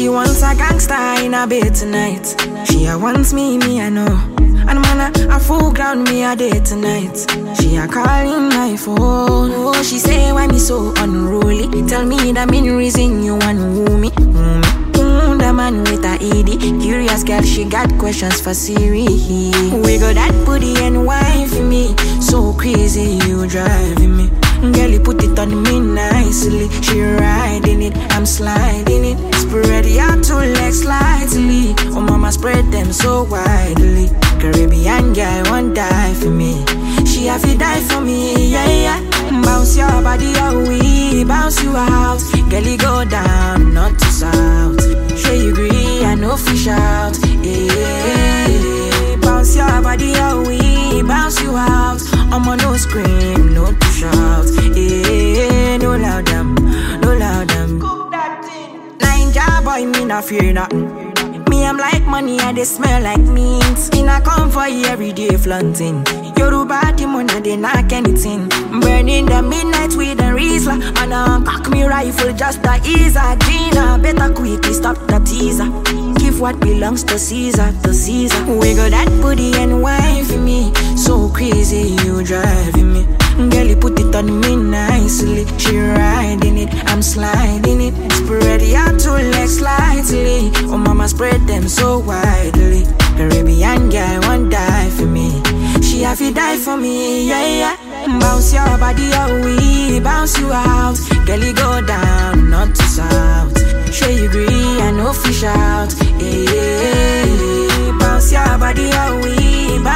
She wants a gangster in a bed tonight. She a wants me, I know. And man, a full ground me a day tonight. She a calling my phone. Oh, she say why me so unruly. Tell me the main reason you want woo me. The man with a ED. Curious girl, she got questions for Siri. We got that booty and wine for me. So crazy, you driving me. Girl, you put it on me nicely. She riding it, I'm sliding it. Spread your two legs slightly. Oh mama, spread them so widely. Caribbean girl won't die for me. She have to die for me, yeah, yeah. Bounce your body out, we bounce you out. Girl, you go down, not to south. Sure you agree, I know fish out, yeah. Bounce your body out, we bounce you out. I'm on no scream, no to shout, yeah. No loud them, no loud them. Cook that thing. Ninja boy, me not fear nothing. Me, I'm like money, and they smell like mint. In a come for you every day flaunting. Yoruba, the money, they knock anything. Burning the midnight with a Rizla. And cock me rifle just to ease a Gina. Better quickly stop the teaser. Give what belongs to Caesar, to Caesar. We got that booty and wine for me. So crazy, you driving me. Girl, you put it on me nicely. She riding it, I'm sliding it. Spread your two legs slightly. Oh mama, spread them so widely. Caribbean girl won't die for me. She have to die for me, yeah, yeah. Bounce your body out, we bounce you out. Girl, you go down, not to south. Sure you agree, I know fish out, yeah. Bounce your body out, we bounce